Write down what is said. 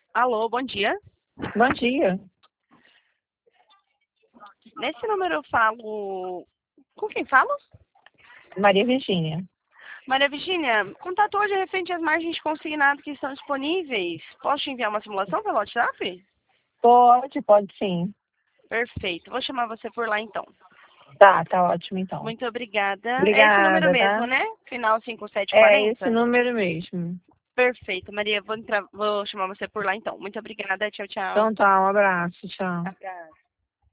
Alô, bom dia. Bom dia. Nesse número eu falo. Com quem falo? Maria Virgínia. Maria Virgínia, contato hoje referente às margens de consignado que estão disponíveis. Posso te enviar uma simulação pelo WhatsApp? Pode sim. Perfeito. Vou chamar você por lá então. Tá ótimo então. Muito obrigada. É esse número Obrigada, mesmo, tá? né? Final É esse 5740? número mesmo. Perfeito, Maria. Vou chamar você por lá então. Muito obrigada. Tchau, tchau. Então tá, um abraço, tchau. Abraço.